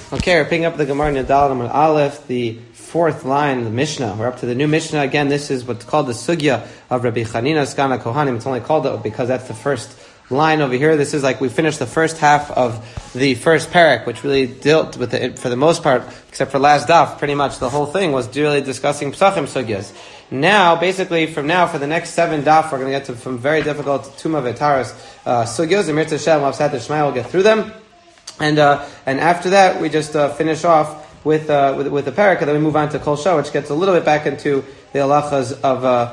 Okay, we're picking up the Gemara in Yadal Amud Aleph, the fourth line of the Mishnah. We're up to the new Mishnah. Again, this is what's called the Sugya of Rabbi Chanina Skan HaKohanim. It's only called that because that's the first line over here. This is like we finished the first half of the first parak, which really dealt with it for the most part, except for last daf. Pretty much the whole thing was really discussing Psachim Sugyas. Now, basically, from now for the next 7 daf, we're going to get to some very difficult Tumah V'Taras Sugyas. And Mirza Shem, Avsat Shmai will get through them. And after that, we just finish off with the parak, and then we move on to Kol Shah, which gets a little bit back into the halachas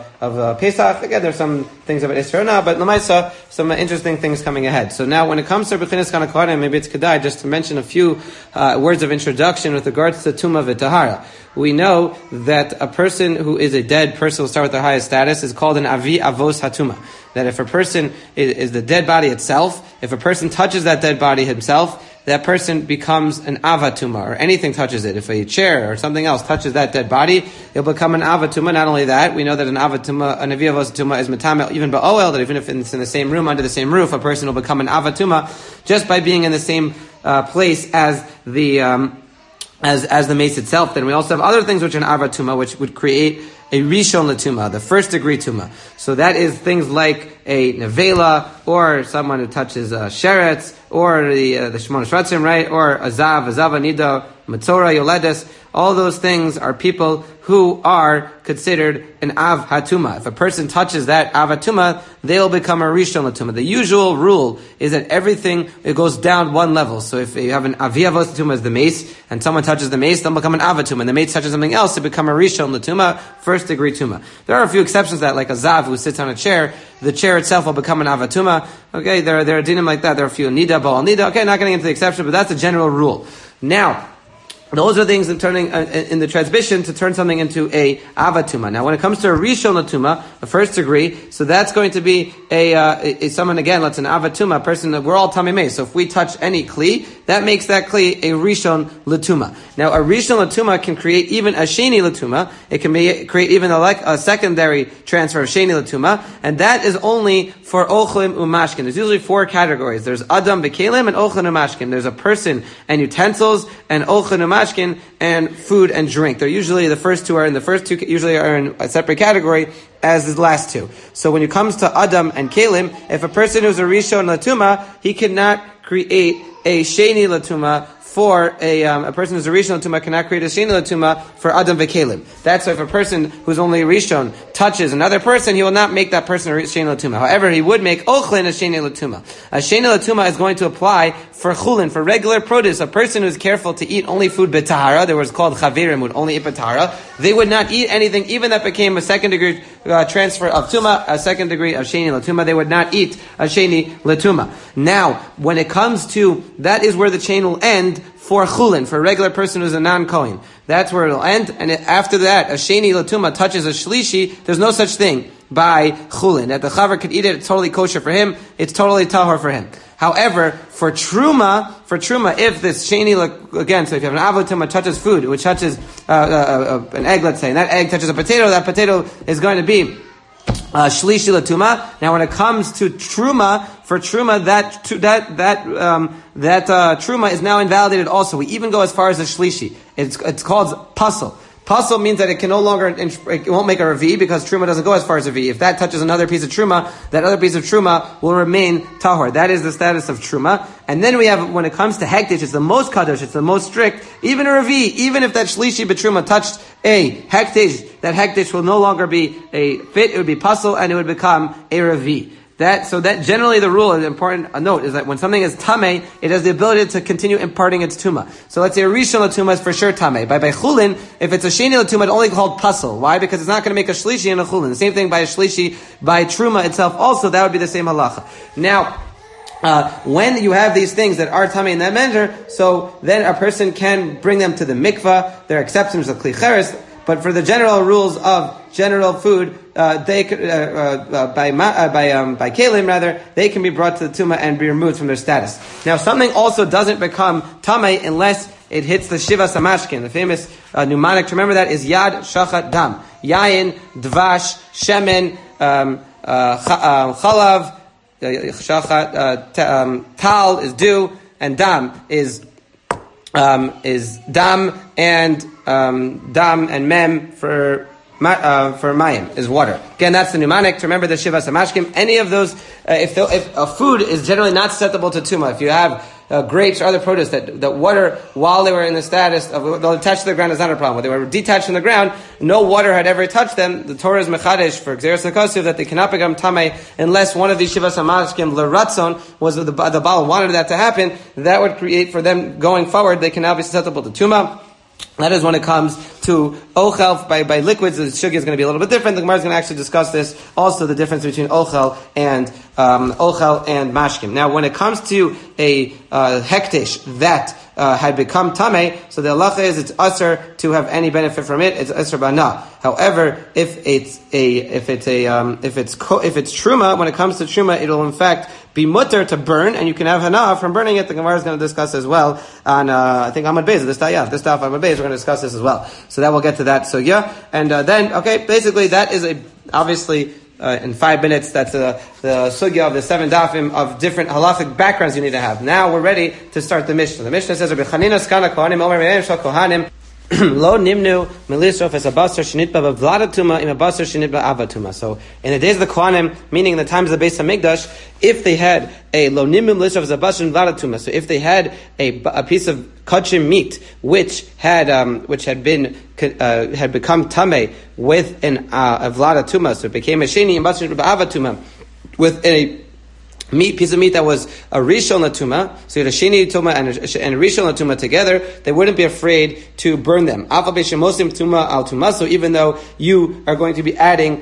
of Pesach. Again, there's some things about Isra now, but Lamaisa, some interesting things coming ahead. So now, when it comes to B'chinas Kan HaKohanim, maybe it's kedai just to mention a few words of introduction with regards to Tumah V'Tahara. We know that a person who is a dead person, will start with the highest status, is called an Avi Avos Hatuma. That if a person is the dead body itself, if a person touches that dead body himself, that person becomes an avatuma, or anything touches it. If a chair or something else touches that dead body, it'll become an avatuma. Not only that, we know that an avatuma, an avi avos hatuma is metame, even ba'oel, that even if it's in the same room, under the same roof, a person will become an avatuma just by being in the same place as the as the mace itself. Then we also have other things which are an avatuma, which would create a rishon latuma, the first degree tuma. So that is things like a nevela, or someone who touches sheretz, or the shmona shratzim, right? Or azav anida, matzora, yoledes. All those things are people who are considered an av hatuma. If a person touches that av hatuma, they'll become a rishon latuma. The usual rule is that everything, it goes down one level. So if you have an avi avos latuma as the mace, and someone touches the mace, they'll become an av hatuma. And the mace touches something else, to become a rishon latuma, first degree tuma. There are a few exceptions to that, like a zav who sits on a chair, the chair itself will become an avatuma. Okay, there are dinim like that. There are a few nida, ba'al nida. Okay, not getting into the exception, but that's a general rule. Now, those are things that turning in the transmission to turn something into a avatuma. Now, when it comes to a rishon latuma, a first degree, so that's going to be a someone again. Let's an avatuma, a person. We're all tamimei. So if we touch any kli, that makes that kli a rishon latuma. Now, a rishon latuma can create even a sheni latuma. It can create even a secondary transfer of sheni latuma, and that is only for ochlim umashkin. There's usually 4 categories. There's adam b'kelim and ochlim umashkin. There's a person and utensils and ochlim umashkin. And food and drink. They're usually, the first two usually are in a separate category as the last 2. So when it comes to Adam and Kalim, if a person who's a Rishon Latuma, he cannot create a Sheni Latuma for a person who's a Rishon Latuma cannot create a Sheni Latuma for Adam V'Kelim. That's why if a person who's only Rishon touches another person, he will not make that person a Sheni Latuma. However, he would make Ochlin a Sheni Latuma. A Sheni Latuma is going to apply for Chulin, for regular produce. A person who's careful to eat only food B'Tahara, there was called Chavirim, would only eat B'Tahara, they would not eat anything, even that became a second degree transfer of Tuma, a second degree of Sheni Latuma, they would not eat a Sheni Latuma. Now, when it comes to, that is where the chain will end for Chulin, for a regular person who's a non-Kohen. That's where it'll end, and after that, a Sheni Latuma touches a Shlishi, there's no such thing by Chulin. That the Chaver could eat it, it's totally kosher for him, it's totally tahor for him. However, for Truma, if this Sheni, again, so if you have an Avotuma touches food, which touches an egg, let's say, and that egg touches a potato, that potato is going to be Shlishi Latuma. Now, when it comes to Truma, for Truma, that Truma is now invalidated also. We even go as far as a Shlishi. It's called Puzzle. Puzzle means that it can no longer, it won't make a Revi, because Truma doesn't go as far as a Revi. If that touches another piece of Truma, that other piece of Truma will remain Tahor. That is the status of Truma. And then we have, when it comes to Hektish, it's the most Kadosh, it's the most strict. Even a Revi, even if that Shlishi B'Truma touched a Hektish, that Hektish will no longer be a fit, it would be Puzzle, and it would become a Revi. So that generally the rule, an important note, is that when something is tamei, it has the ability to continue imparting its tuma. So let's say a rishon latuma is for sure tamei. By chulin, if it's a sheni latuma, it's only called puzzle. Why? Because it's not going to make a shlishi and a chulin. The same thing by a shlishi, by truma itself also, that would be the same halacha. Now, when you have these things that are tamei in that measure, so then a person can bring them to the mikvah. There are exceptions of kli cheres, but for the general rules of general food, they could, by kalim rather, they can be brought to the tuma and be removed from their status. Now, something also doesn't become tamei unless it hits the shiva samashkin. The famous mnemonic to remember that is yad shachat dam, yayin, dvash, shemen, chalav, shachat, tal is dew, and dam is is dam and mem for mayim is water. Again, that's the pneumonic. To remember the shivas hamashkim. Any of those, if a food is generally not susceptible to tumah, if you have grapes or other produce that water while they were in the status of they'll attach to the ground is not a problem. When they were detached from the ground, no water had ever touched them. The Torah is mechadesh for Xeris Nakosiv that they cannot become tamei unless one of these shivas hamashkim l'ratzon was the Baal wanted that to happen. That would create for them going forward. They can now be susceptible to tumah. That is when it comes to ochel by liquids. The sugar is going to be a little bit different. The Gemara is going to actually discuss this. Also, the difference between ochel and mashkim. Now, when it comes to a hektish that had become tamei, so the halacha is it's usher to have any benefit from it. It's usher bana. However, if it's truma, when it comes to truma, it'll in fact be mutter to burn, and you can have hana from burning it. The Gemara is going to discuss as well on I think Amud Beis. This stuff Amud Beis. We're going to discuss this as well. So that we'll get to that. So yeah, and then basically that is obviously. In 5 minutes, that's the sugya of the 7 dafim of different halachic backgrounds you need to have. Now we're ready to start the Mishnah. The Mishnah says, Rabbi Chanina skana kohanim omer me'em shal kohanim lo nimnu melisrof es abasar shenitba b'vladatuma im abasar shenitba avatuma. So in the days of the kohanim, meaning in the times of the Beis Hamikdash, if they had a lo nimnu melisrof es abasar vladatuma, so if they had a piece of kachim meat which had become tamei with a vlada tuma, so it became a sheni and basar b'avatuma with a piece of meat that was a rishon latuma, so you had a sheni tuma and a rishon latuma together, they wouldn't be afraid to burn them. Afal b'shemosim tuma al tuma, so even though you are going to be adding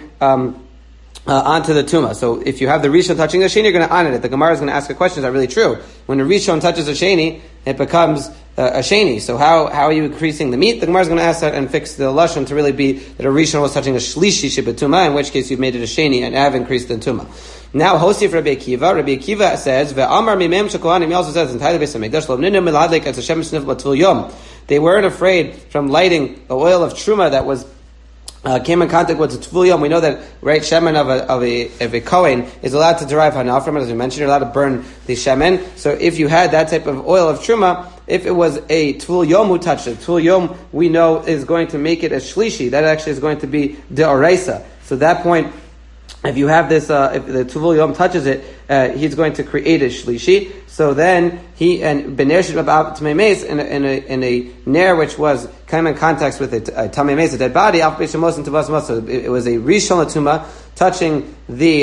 onto the tuma. So if you have the rishon touching the sheni, you're going to honor it. The Gemara is going to ask a question: is that really true? When the rishon touches a sheni, it becomes a sheni. So how are you increasing the meat? The Gemara is going to ask that and fix the lashon to really be that a rishon was touching a shlishi shebetuma, in which case you've made it a sheni and have increased the tuma. Now, Hosif Rabbi Akiva. Rabbi Akiva says, "Ve'amar mimem shekohanim." He also says in Tailah Beis Hamikdash, "Lo ninu miladlik as Hashem snif batul yom." They weren't afraid from lighting the oil of truma that was came in contact with the Tvul Yom. We know that shemen of a Kohen is allowed to derive hana from it. As we mentioned, you're allowed to burn the shemen. So if you had that type of oil of truma, if it was a Tvul Yom who touched it, Tvul Yom we know is going to make it a shlishi. That actually is going to be de'oraisa. So at that point, if you have this, if the Tvul Yom touches it, he's going to create a shlishi. So then he and bener shebab tamei meis in a ner which was came in contact with a tamei meis, a dead body. So it was a rishon latuma touching the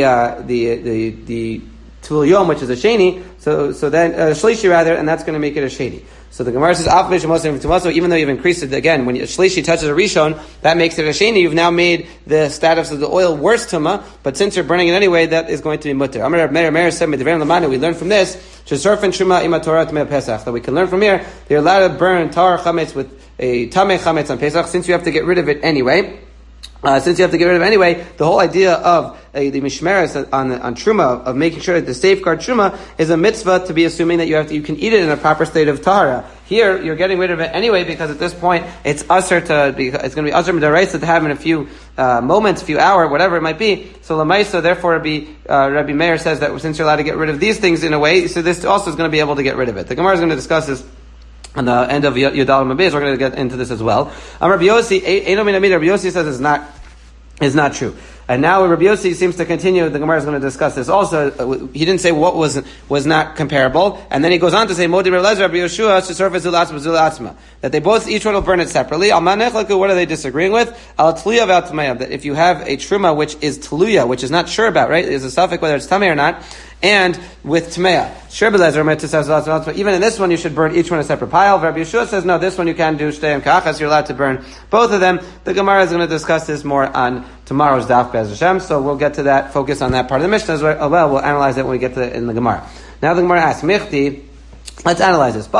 Tvul Yom, which is a sheni. So then shlishi rather, and that's going to make it a sheni. So the Gemara says, even though you've increased it again, when a shlishi touches a rishon, that makes it a sheni. You've now made the status of the oil worse tuma, but since you're burning it anyway, that is going to be mutter. We learn from this, that we can learn from here, they're allowed to burn tar chametz with a tamei chametz on Pesach, since you have to get rid of it anyway. The whole idea of the mishmeres on truma, of making sure that the safeguard truma, is a mitzvah to be assuming that you can eat it in a proper state of tahara. Here, you're getting rid of it anyway because at this point it's going to be usher midaraisa to have in a few moments, a few hours, whatever it might be. So lamaisa, therefore, Rabbi Meir says that since you're allowed to get rid of these things in a way, so this also is going to be able to get rid of it. The Gemara is going to discuss this on the end of Yudal Mabez. We're going to get into this as well. Rabbi Yossi says it's not true. And now Rabbi Yossi seems to continue. The Gemara is going to discuss this also. He didn't say what was not comparable, and then he goes on to say Modi Rabbi Lezer, Rabbi Yeshua, that they both each one will burn it separately. What are they disagreeing with? That if you have a truma which is tluya, which is not sure about, right? There's a suffix whether it's tamei or not. And with Tmeya. Even in this one, you should burn each one a separate pile. Rabbi Yeshua says, no, this one you can do shtei and kachas, you're allowed to burn both of them. The Gemara is going to discuss this more on tomorrow's Daf Be'ez Hashem, so we'll get to that, focus on that part of the Mishnah as well. We'll analyze it when we get to it in the Gemara. Now the Gemara asks, Michti, let's analyze this. A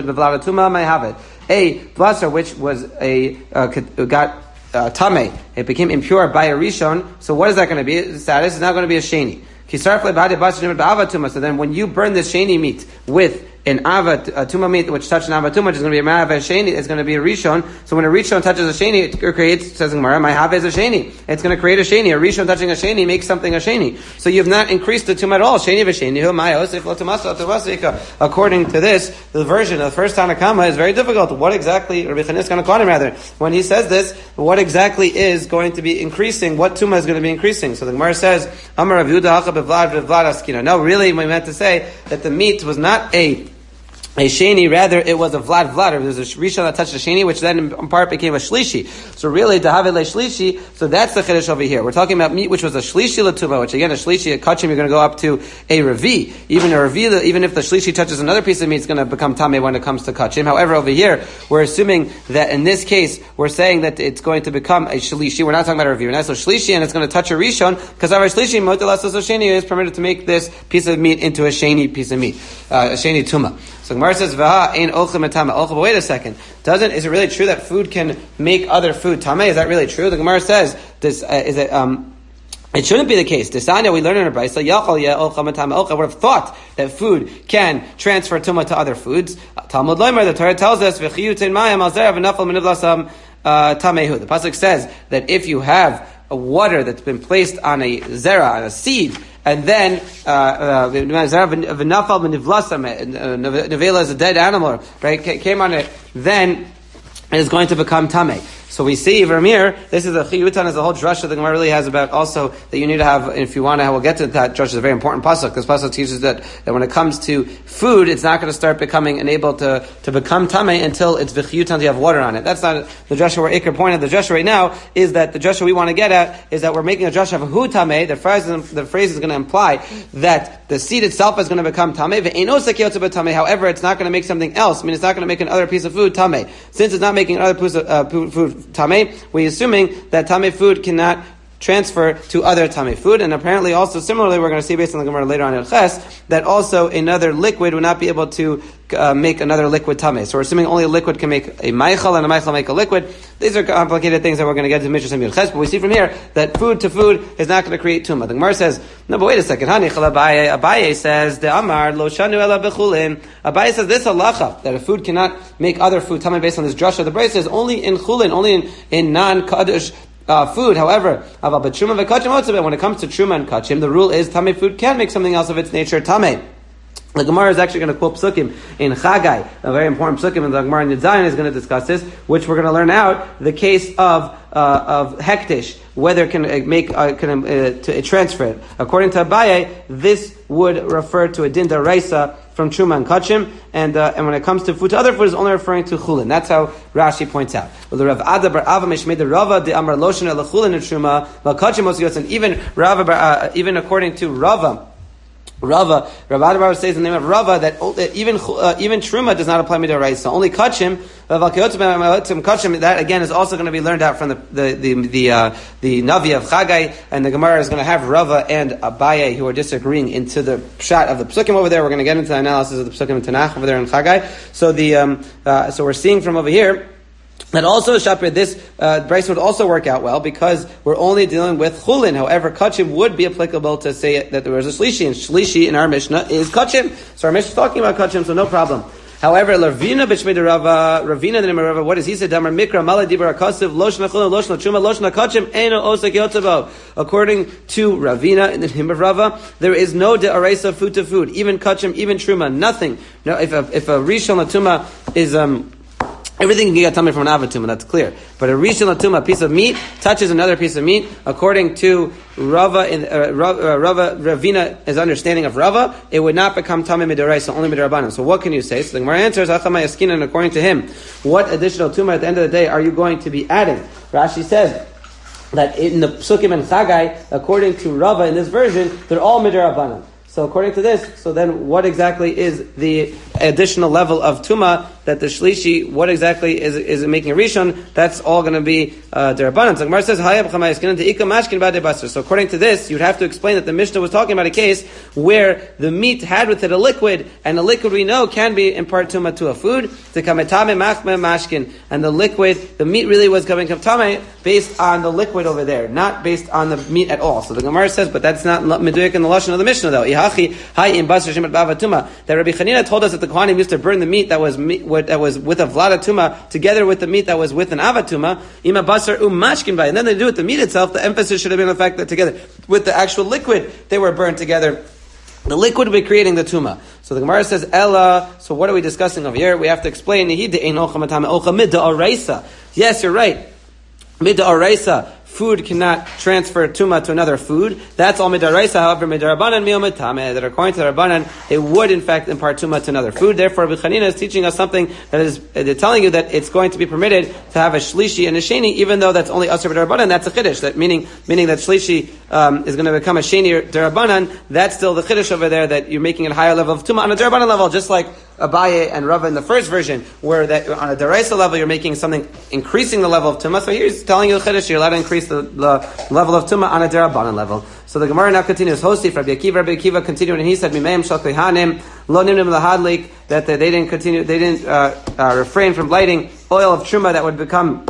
basar which was got tamei, it became impure by a rishon, so what is that going to be? The status is now going to be a sheni. So then when you burn this sheni meat with an ava tuma meat which touched an ava tuma, which is going to be a ma'ava sheni, it's going to be a rishon. So when a rishon touches a sheni, it creates, says Gemara, my have is a sheni. It's going to create a sheni. A rishon touching a sheni makes something a sheni. So you've not increased the tuma at all. Sheni v'sheni hu ma'yosef lo tumasa tuvasika. According to this, the version of the first Tanakama is very difficult. What exactly, Rabbi Chaniskan Kohanim rather, when he says this, what exactly is going to be increasing? What tuma is going to be increasing? So the Gemara says, Amar Rav Yehuda hacha bevlad v'vlad askina. No, really, we meant to say that the meat was not a sheni, rather it was a vlad. There was a rishon that touched a sheni, which then in part became a shlishi. So really, dahave le shlishi. So that's the chiddush over here. We're talking about meat which was a shlishi l'tuma, which again a shlishi, a kachim, you're going to go up to a revi. Even a revi, even if the shlishi touches another piece of meat, it's going to become tameh when it comes to kachim. However, over here we're assuming that in this case we're saying that it's going to become a shlishi. We're not talking about a revi. We're not so shlishi, and it's going to touch a rishon because our shlishi motilas sheni is permitted to make this piece of meat into a sheni piece of meat, a sheni tuma. So Gemara says, "V'ha ein ochem etama ochem." But wait a second. Is it really true that food can make other food tameh? Is that really true? The Gemara says, "This is it." It shouldn't be the case. Desanya, we learn in a brayso, yachal ya ochem etama ochem. I would have thought that food can transfer tumah to other foods. Talmud Loimer, the Torah tells us, "V'chiyut in mayim al zerav v'nafal minivlasam tamehu." The pasuk says that if you have a water that's been placed on a zera, on a seed, and then nevela is a dead animal, right? Came on it, then it is going to become tameh. So we see from here, this is a chiyutan, is a whole drasha the Gemara really has about also that you need to have, if you want to, we'll get to that drasha, is a very important pasuk, because pasuk teaches that when it comes to food, it's not going to start becoming unable to become tameh until it's v'chiyutan to have water on it. That's not the drasha where Iker pointed. The drasha right now is that the drasha we want to get at is that we're making a drasha of hu tameh. The phrase is going to imply that the seed itself is going to become tameh. However, it's not going to make something else. I mean, it's not going to make another piece of food tameh. Since it's not making another piece of food tameh, we're assuming that tameh food cannot transfer to other tameh food, and apparently also similarly, we're going to see based on the Gemara later on in Ches, that also another liquid would not be able to make another liquid tameh. So we're assuming only a liquid can make a maichal, and a maichal make a liquid. These are complicated things that we're going to get to Mishnah Samir Ches, but we see from here that food to food is not going to create tumah. The Gemara says, no, but wait a second. Abaye says, the Amar lo shanu ela bechulin. Abaye says this halacha, that a food cannot make other food tameh based on this drasha. The Brayso says only in chulin, only in non-kaddish food. However, when it comes to truma and kachim, the rule is tameh food can make something else of its nature tameh. The Gemara is actually going to quote psukim in Chagai, a very important psukim, and the Gemara in Yudzayin is going to discuss this, which we're going to learn out the case of hektish, whether it can make to transfer it. According to Abaye, this would refer to a din daraisa from truma and kachim, and when it comes to food to other food, it's only referring to chulin. That's how Rashi points out. Well, the Rav Ada bar Ava made the Rava de Amar Loshen el chulin and truma, but kachim also goes, and even even according to Rav Ada says in the name of Rava that even truma does not apply midaraisa. Only kachim, that again is also going to be learned out from the Navi of Chagai, and the Gemara is going to have Rava and Abaye who are disagreeing into the pshat of the psukim over there. We're going to get into the analysis of the psukim in Tanakh over there in Chagai. So so we're seeing from over here that also Shapir, this Bryce would also work out well because we're only dealing with chulin. However, kachim would be applicable to say that there was a shlishi, and shlishi in our Mishnah is kachim. So our Mishnah is talking about kachim, so no problem. However, Ravina b'shmei Rava, Ravina the name of Rava, what does he say? Damar mikra mala dibur akasiv loshna chulin loshna truma loshna kachim eno osek yotzavo. According to Ravina in the name of Rava, there is no de'araisa food to food, even kachim, even truma, nothing. No, if a rishon latuma is everything can get tameh from an avatuma, that's clear. But a rishon latuma, a piece of meat, touches another piece of meat. According to Ravina's understanding of Rava, it would not become tameh midoraisa, only midorabanan. So what can you say? So the Gemara answers, Achamay Yaskinan, and according to him, what additional tumah at the end of the day are you going to be adding? Rashi says that in the Psukim and Chagai, according to Rava in this version, they're all midorabanan. So according to this, so then what exactly is the additional level of Tuma that the Shlishi, what exactly is it making a Rishon? That's all going to be Derabanan. So Gemara says, so according to this, you'd have to explain that the Mishnah was talking about a case where the meat had with it a liquid, and the liquid we know can be in part Tuma to a food, and the liquid, the meat really was coming from Tame based on the liquid over there, not based on the meat at all. So the Gemara says, but that's not Meduik in the Lashon of the Mishnah though. Rabbi Chanina told us that the Kohanim used to burn the meat that was with a vlada tuma together with the meat that was with an avatuma, and then they do it the meat itself. The emphasis should have been on the fact that together with the actual liquid they were burned together. The liquid would be creating the tuma. So the Gemara says, Ella, so what are we discussing over here? We have to explain, yes, you're right. Mid'araisa, food cannot transfer tuma to another food. That's all mid'araisa. However, mid'arabanan mi'omid tameh, that according to the Rabbanan, it would in fact impart tuma to another food. Therefore, Rabbi Chanina is teaching us something that is, they're telling you that it's going to be permitted to have a shlishi and a sheni, even though that's only asr b'darabanan. That's a chiddush. That meaning that shlishi is going to become a sheni darabanan. That's still the chiddush over there, that you're making it a higher level of tuma on a darabanan level, just like Abaye and Rava in the first version, where that on a deraisa level you're making something increasing the level of tuma. So here's telling you the chiddush, you're allowed to increase the level of tuma on a derabanan level. So the Gemara now continues. Hostif Rabbi Akiva continued, and he said, "Mimeim shal kohanim lo nimnim lahadlik," that they didn't continue, they didn't refrain from lighting oil of truma that would become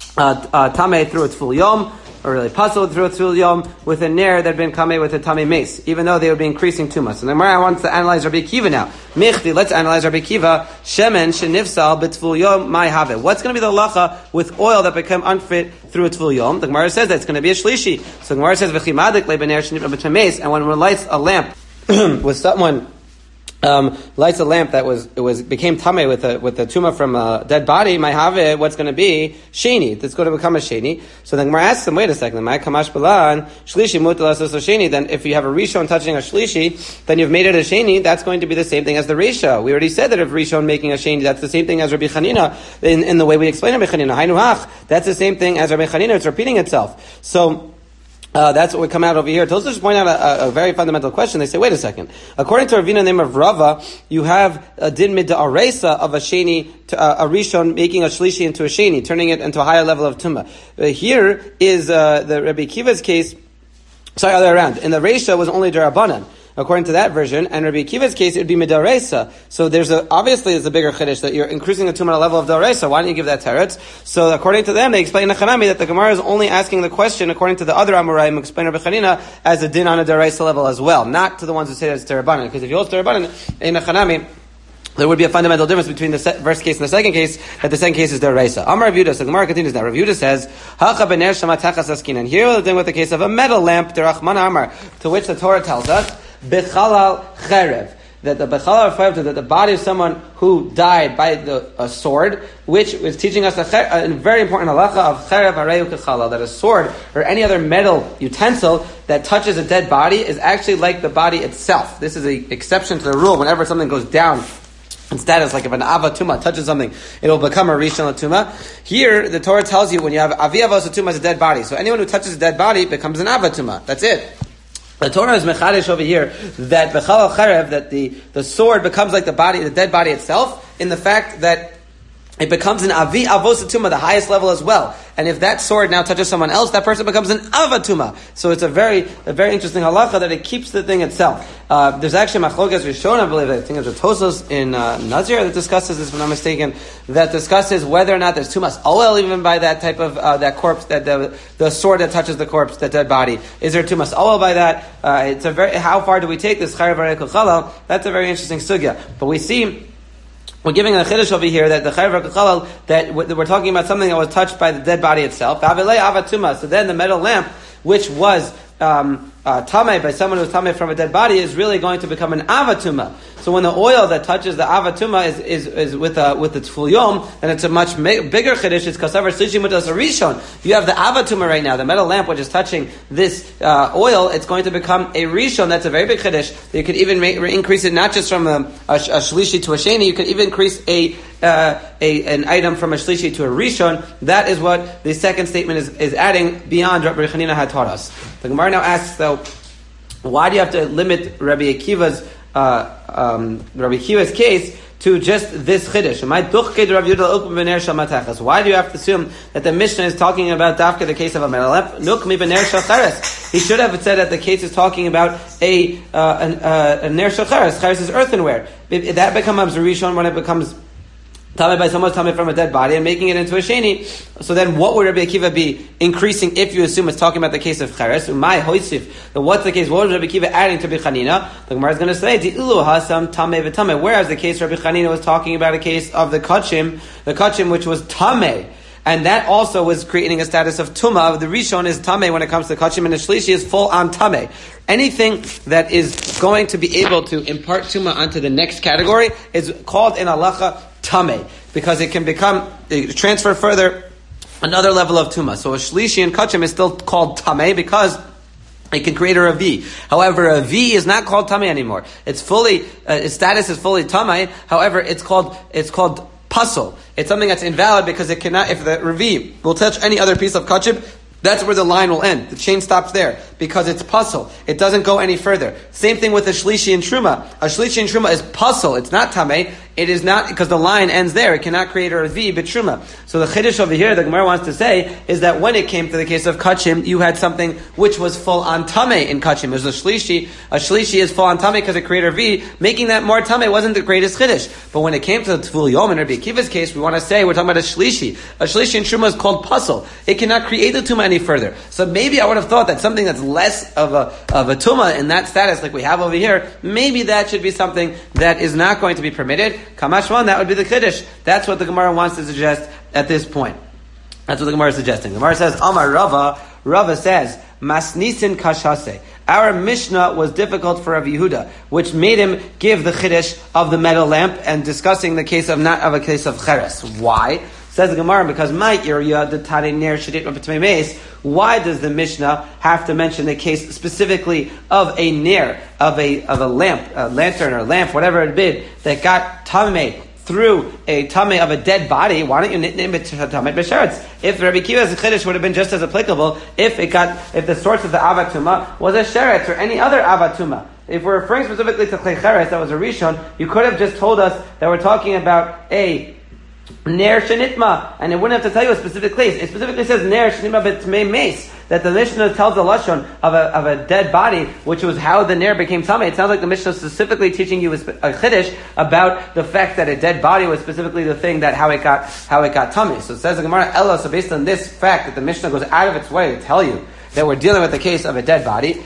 tameh through its full yom, or really puzzled through its full yom, with a ner that had been kameh with a tameh mace, even though they would be increasing too much. And the Gemara wants to analyze Rabbi Akiva now. Michti, let's analyze Rabbi Akiva. Shemen shenifsal b'tful yom mai have. What's going to be the halacha with oil that became unfit through its full yom? The Gemara says that it's going to be a shlishi. So the Gemara says v'chimadik lebener shenifsal b'tameh mace, and when one lights a lamp with someone lights a lamp that became tameh with a tumah from a dead body, might have it. What's going to be sheni? That's going to become a sheni. So then Gemara asks them, wait a second, my kamash balan shlishi mutal asos sheni. Then if you have a rishon touching a shlishi, then you've made it a sheni. That's going to be the same thing as the resha. We already said that if rishon making a sheni, that's the same thing as Rabbi Chanina in the way we explain Rabbi Chanina. Hainu hach. That's the same thing as Rabbi Chanina. It's repeating itself. So that's what we come out over here. Tosfos just point out a very fundamental question. They say, wait a second. According to Ravina name of Rava, you have a din mid'aresa of a sheni, a rishon making a shlishi into a sheni, turning it into a higher level of tumah. Here is the Rabbi Akiva's case. Sorry, other way around. In the resha was only derabanan, according to that version, and Rabbi Akiva's case, it would be midaresa. So obviously there's a bigger chiddush that you're increasing the tumah on a level of daresa. Why don't you give that teretz? So according to them, they explain in Hanami that the Gemara is only asking the question, according to the other Amoraim who explain Rabbi Chanina, as a din on a daresa level as well, not to the ones who say that it's derabanan. Because if you hold derabanan in Hanami, there would be a fundamental difference between the first case and the second case, that the second case is deraisa. Amar Rav Yehuda, so the Gemara continues now. Rav Yehuda says, Hacha b'ner shama tachas askin. And here we're dealing with the case of a metal lamp, derachman amar, to which the Torah tells us, Bechalal cherev, that the Bechalal cherev, that the body of someone who died by a sword, which is teaching us a very important halacha of cherev hareu kechalal, that a sword or any other metal utensil that touches a dead body is actually like the body itself. This is an exception to the rule. Whenever something goes down in status, like if an avatuma touches something, it will become a rishon latuma. Here, the Torah tells you when you have avi avos atuma as a dead body. So anyone who touches a dead body becomes an avatuma. That's it. The Torah is mechadish over here that b'chal cherev, that the sword becomes like the dead body itself, in the fact that it becomes an avi avos atuma, the highest level as well. And if that sword now touches someone else, that person becomes an avatuma. So it's a very interesting halacha that it keeps the thing itself. There's actually machlokas Rishon, I believe, I think it's a Tosfos in Nazir that discusses this, if I'm not mistaken, that discusses whether or not there's too much oil even by that type of that corpse, that the sword that touches the corpse, that dead body. Is there too much oil by that? How far do we take this chayav harei kechalal? That's a very interesting sugya. But we see, we're giving a chiddush over here that the chayav kechalal, that we're talking about something that was touched by the dead body itself. Avilei avatuma. So then the metal lamp, which was tameh by someone who's tameh from a dead body, is really going to become an avatuma. So when the oil that touches the avatuma is with the tful yom, then it's a much bigger chiddush. It's kasavar slishi mutas rishon. If you have the avatuma right now, the metal lamp which is touching this oil, it's going to become a rishon. That's a very big chiddush. You could even increase it not just from a shlishi to a sheni. You could even increase an item from a shlishi to a rishon. That is what the second statement is adding beyond what Rabbi Chanina had taught us. The Gemara now asks, though, why do you have to limit Rabbi Akiva's case to just this chiddush? Why do you have to assume that the Mishnah is talking about dafka, the case of a metal lamp? He should have said that the case is talking about a ner shel cheres. Cheres is earthenware. That becomes a rishon when it becomes Tameh by someone's tameh from a dead body and making it into a sheni. So then what would Rabbi Akiva be increasing if you assume it's talking about the case of cheres? Umay hoisif. Then what's the case? What was Rabbi Akiva adding to Rabbi Chanina? The Gemara is going to say, Di'ilu hasam tameh v'tameh. Whereas the case Rabbi Chanina was talking about a case of the kachim which was tameh. And that also was creating a status of tumah. The rishon is tameh when it comes to kachim, and the shlishi is full on tameh. Anything that is going to be able to impart tumah onto the next category is called in halacha tameh, because it can transfer further another level of tumah. So a shlishi and kachim is still called tameh because it can create a ravi. However, a V is not called tameh anymore. Its status is fully tameh. However, it's called pasul. It's something that's invalid because it cannot, if the ravi will touch any other piece of kachim, that's where the line will end. The chain stops there because it's pasul. It doesn't go any further. Same thing with a shlishi and truma. A shlishi and truma is pasul. It's not tameh. It is not, because the line ends there. It cannot create a ravi but truma. So the chiddush over here, the Gemara wants to say, is that when it came to the case of kachim, you had something which was full on tameh in kachim. It was a shlishi. A shlishi is full on tameh because it created a ravi. Making that more tameh wasn't the greatest chiddush. But when it came to the tful yom in Rabbi Akiva's case, we want to say we're talking about a shlishi. A shlishi and truma is called pasul. It cannot create the tumah any further. So maybe I would have thought that something that's less of a tumah in that status, like we have over here, maybe that should be something that is not going to be permitted. Kamashman, that would be the chiddush. That's what the Gemara wants to suggest at this point. That's what the Gemara is suggesting. The Gemara says, Amar Rava. Rava says, Masnisin kashase. Our Mishnah was difficult for Rav Yehuda, which made him give the chiddush of the metal lamp and discussing the case of not of a case of cheres. Why? Says the Gemara, because my area, the Tane Ner Shadit Rabbi Meis, why does the Mishnah have to mention the case specifically of a ner, of a lamp, a lantern or lamp, whatever it be, that got tameh through a tameh of a dead body? Why don't you name it tameh b'sheretz? If Rabbi Akiva's chiddush would have been just as applicable if the source of the avatuma was a sheretz or any other avatuma. If we're referring specifically to klei cheres, that was a rishon, you could have just told us that we're talking about a ner shenitma, and it wouldn't have to tell you a specific place. It specifically says ner shenitma b'tmei meis, that the Mishnah tells the lashon of a dead body, which was how the ner became tamei. It sounds like the Mishnah is specifically teaching you a chiddush about the fact that a dead body was specifically the thing that how it got tamei. So it says the Gemara Ella. So based on this fact that the Mishnah goes out of its way to tell you that we're dealing with the case of a dead body,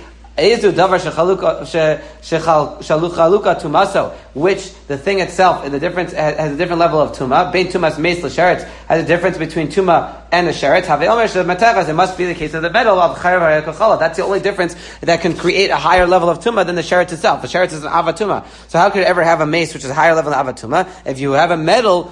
which the thing itself, the difference has a different level of tuma. Bein tumas meis l'sheretz has a difference between tuma and the sheretz. It must be the case of the metal of chayv harei. That's the only difference that can create a higher level of tuma than the sheretz itself. The sheretz is an avatuma. So how could it ever have a mace which is a higher level of avatuma? If you have a metal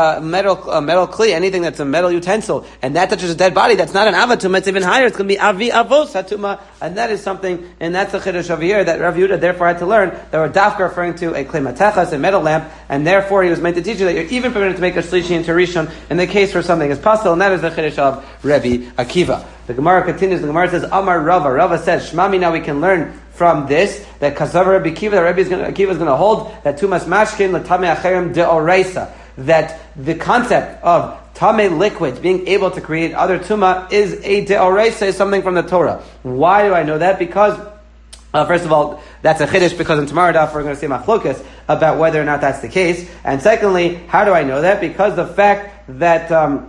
kli, anything that's a metal utensil, and that touches a dead body, that's not an avatuma. It's even higher. It's going to be avi avos hatuma, and that is something. And that's the chiddush over here that Rav Yehuda therefore had to learn that we're dafka referring to a klei matechas, a metal lamp, and therefore he was meant to teach you that you're even permitted to make a shlishi into rishon in the case where something is possible, and that is the chiddush of Rabbi Akiva. The Gemara continues. The Gemara says, Amar Rava. Rava says, Shmami. Now we can learn from this that kasav Rabbi Akiva, that Rabbi Akiva is going to hold that tumas mashkin l'tamei acherim deoraisa, that the concept of tamei liquid being able to create other tuma is a deoraisa, is something from the Torah. Why do I know that? Because first of all, that's a chiddush, because in tomorrow daf we're going to see machlokas about whether or not that's the case. And secondly, how do I know that? Because the fact that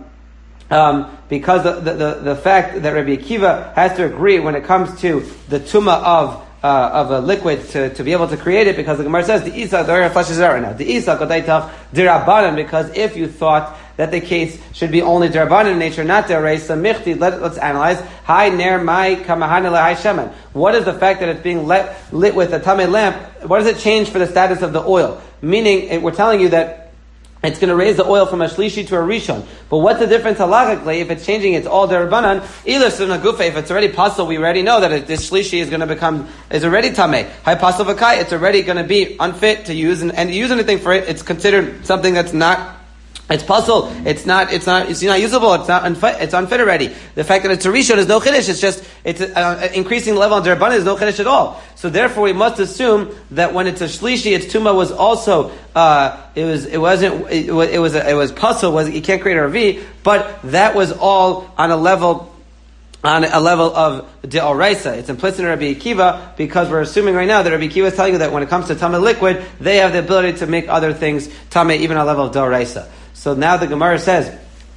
because the fact that Rabbi Akiva has to agree when it comes to the tuma of a liquid to be able to create it, because the Gemara says the isa the flesh is now the isa kodaitach dirabanan, because if you thought that the case should be only derabanan in nature, not deraisa michti. Let's analyze. Hi ner mai kamahana lahai shemen. What is the fact that it's being lit with a tamei lamp? What does it change for the status of the oil? Meaning, we're telling you that it's going to raise the oil from a shlishi to a rishon. But what's the difference halachically if it's changing? It's all derabanan. Ilas in a gufa. If it's already pasul, we already know that this shlishi is going to is already tamei. Hi pasul v'kai. It's already going to be unfit to use and use anything for it. It's considered something that's not. It's pasul. It's not usable. It's unfit already. The fact that it's a rishon is no chiddush. It's increasing the level of derabanan is no chiddush at all. So therefore, we must assume that when it's a shlishi, its tuma was also it was pasul. You can't create a ravi, but that was all on a level of deoraisa. It's implicit in Rabbi Akiva, because we're assuming right now that Rabbi Akiva is telling you that when it comes to tamei liquid, they have the ability to make other things tamei even on a level of deoraisa. So now the Gemara says,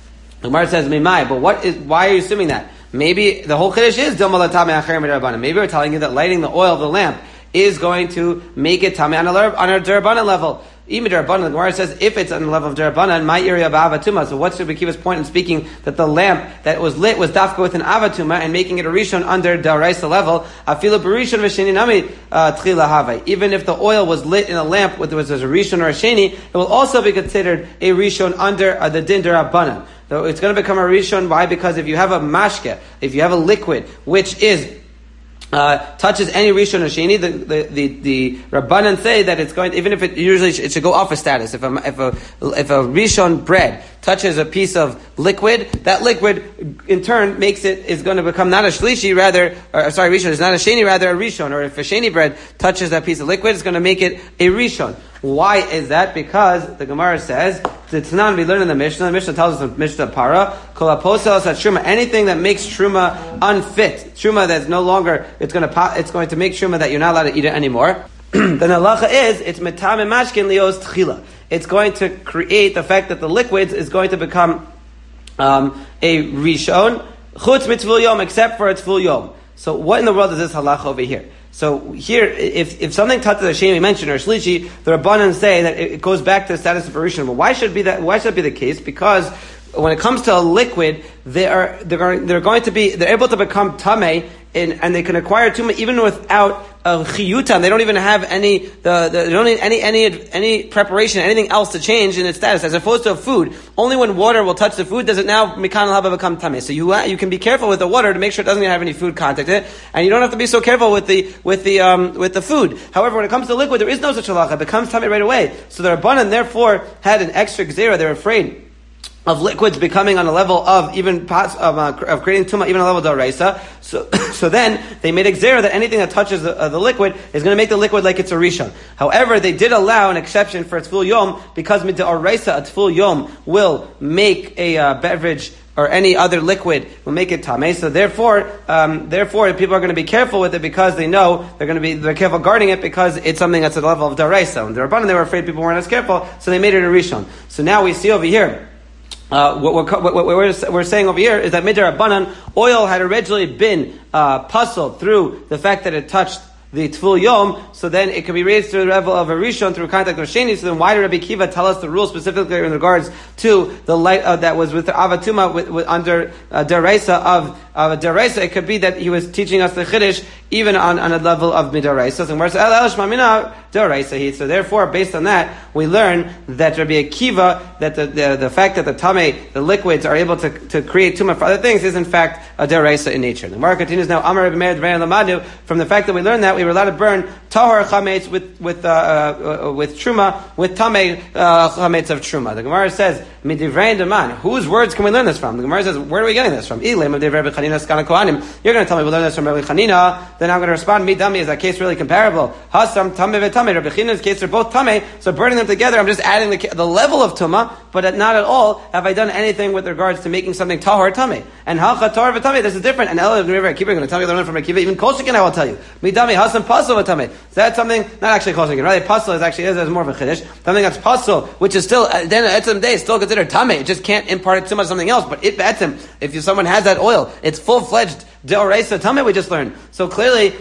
Mimai, but why are you assuming that? Maybe the whole Kiddush is Dilma Latame Acher Midrabanan. Maybe we're telling you that lighting the oil of the lamp is going to make it Tame on a Derabanan level. Even Derabanan, the Gemara says, if it's on the level of Derabanan, my area of Avatuma. So what's Rabbi Akiva's point in speaking that the lamp that was lit was dafka with an Avatuma and making it a Rishon under Daraisa level? Afilu Barishon v'Sheni nami tchila havai. Even if the oil was lit in a lamp, whether it was a Rishon or a Sheni, it will also be considered a Rishon under the Din Derabanan. So it's going to become a Rishon. Why? Because if you have a mashke, if you have a liquid, which is touches any Rishon or Sheni, the Rabbanan say that it's going, even if it should go off a status. If a Rishon bread touches a piece of liquid, that liquid in turn is going to become not a Shlishi, Rishon is not a Sheni, rather a Rishon. Or if a Sheni bread touches that piece of liquid, it's going to make it a Rishon. Why is that? Because the Gemara says, the Tanan we learn in the Mishnah tells us in Mishnah Para, Kol HaPosel Asat Truma, anything that makes Truma unfit, Truma that's no longer, it's going to make Truma that you're not allowed to eat it anymore. Then halacha is, it's Metame Mashkin Lios Tchila. It's going to create the fact that the liquids is going to become a Rishon, Chutz Mitzvul Yom, except for its full Yom. So what in the world is this halacha over here? So here, if something touches a Sheni mentioned or a Shlishi, the Rabbanan say that it goes back to the status of a Rishon. But why should it be the case? Because when it comes to a liquid, they're able to become tamei, and they can acquire tumah even without a chiyuta. They don't even have they don't need any preparation, anything else to change in its status. As opposed to a food, only when water will touch the food does it now mikan haba become tamei. So you can be careful with the water to make sure it doesn't have any food contact in it, and you don't have to be so careful with the food. However, when it comes to liquid, there is no such halacha. It becomes tamei right away. So the Rabbanan therefore had an extra gzera. They're afraid of liquids becoming on a level of even pots of creating tumah, even on a level of daraisa. So then they made a gzera that anything that touches the liquid is going to make the liquid like it's a rishon. However, they did allow an exception for its full yom because mid daraisa its full yom will make a beverage or any other liquid will make it tameh. So therefore, people are going to be careful with it because they know they're careful guarding it because it's something that's at the level of daraisa. And the Rabbanan, they were afraid people weren't as careful, so they made it a rishon. So now we see over here. What we're saying over here is that midirabanan oil had originally been puzzled through the fact that it touched the Tful Yom, so then it can be raised to the level of a Rishon through contact with Sheni. So then why did Rabbi Akiva tell us the rule specifically in regards to the light that was with the Avatuma with under Deraisa of Deraisa? It could be that he was teaching us the Chiddush even on a level of Midaraisa. So therefore, based on that, we learn that Rabbi Akiva, that the fact that the Tameh, the liquids, are able to create Tumah for other things is in fact a Deraisa in nature. The Gemara continues now, Amar Rabbi Meir Dvayin Lamadu, from the fact that we learned that we were allowed to burn tahor chametz with truma, with tamei chametz of truma. The Gemara says midivrei deman. Whose words can we learn this from? The Gemara says, where are we getting this from? Ilem of Rabbi Chanina skana kohanim. You're going to tell me we learn this from Rabbi Chanina. Then I'm going to respond, midami, is that case really comparable? Hasam tamei v'tamei. Rabbi Chanina's case, they're both tamei. So burning them together, I'm just adding the level of tuma, but not at all have I done anything with regards to making something tahor tamei. And halcha tahor v'tamei, this is different. And Ella Rabbi Akiva, going to tell me learn from Rabbi Akiva. Even Kol Shekin, I will tell you. Midami hasam pasol v'tamei. So that's something, not actually Kol Shekin, right? Pasol is more of a chiddush. Something that's pasol, which is still, then at some day, still considered tamei. It just can't impart it too much something else. But if someone has that oil, it's full-fledged deoraisa tamei we just learned. So clearly,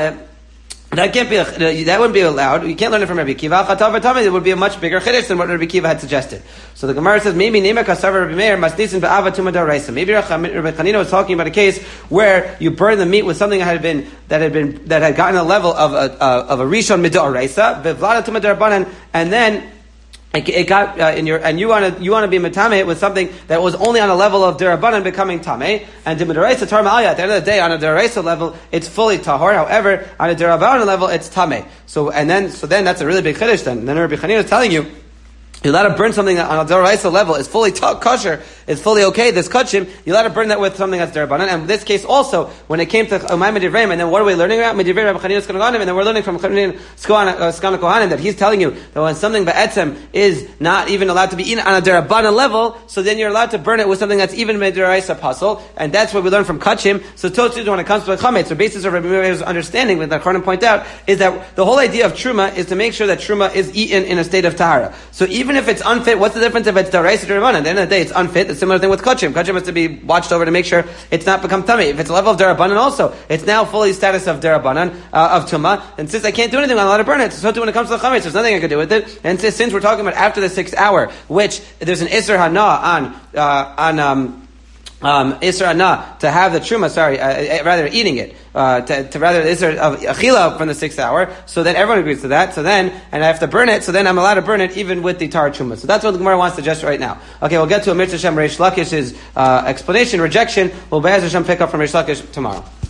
that wouldn't be allowed. You can't learn it from Rabbi Akiva. Chatav v'tamei, it would be a much bigger chiddush than what Rabbi Akiva had suggested. So the Gemara says, maybe Nema Kasav Rabbi Meir Masnisin Ba'ava Tuma Daraisa. Maybe Rabbi Chanina was talking about a case where you burn the meat with something that had gotten a level of a rishon midaraisa, v'vlada Tuma Darabanan, and then it got you want to be metame with something that was only on a level of derabanan becoming tameh, and the midaraisa tar ma'alya. At the end of the day, on a deraisa level, it's fully tahor. However, on a derabanan level, it's tameh. So then that's a really big chiddush. Then Rabbi Chanina is telling you, you're allowed to burn something that on a deraisa level is fully kosher, is fully okay, this kachim, you're allowed to burn that with something that's derabanan. And in this case also, when it came to Umay Medivrei, and then what are we learning about? Medivrei Rabbi Chanina Skana Kohanim, and then we're learning from Skana Kohanim that he's telling you that when something ba'etzem is not even allowed to be eaten on a derabanan level, so then you're allowed to burn it with something that's even Mediraisa pasol, and that's what we learn from kachim. So Tosfos, when it comes to chametz, the basis of Rabbi Meir's understanding, with that Kohanim point out, is that the whole idea of truma is to make sure that truma is eaten in a state of tahara. So even even if it's unfit, what's the difference if it's Daraisa or Rabbanan? At the end of the day, it's unfit. The similar thing with Kachim. Kachim has to be watched over to make sure it's not become tummy. If it's a level of Darabanan also, it's now fully status of Darabanan, of Tumah. And since I can't do anything, I'm allowed to burn it. So too when it comes to the Chametz, there's nothing I can do with it. And since we're talking about after the 6th hour, which there's an Isser Hana on Isser Hana to have the Truma, rather eating it, to rather the Isser of Achila from the 6th hour, so then everyone agrees to that, and I have to burn it, so then I'm allowed to burn it even with the Tar Truma. So that's what the Gemara wants to suggest right now. Okay, we'll get to a Mitzvah Shem Reish Lakish's explanation, rejection. We'll Be'ez Hashem pick up from Reish Lakish tomorrow.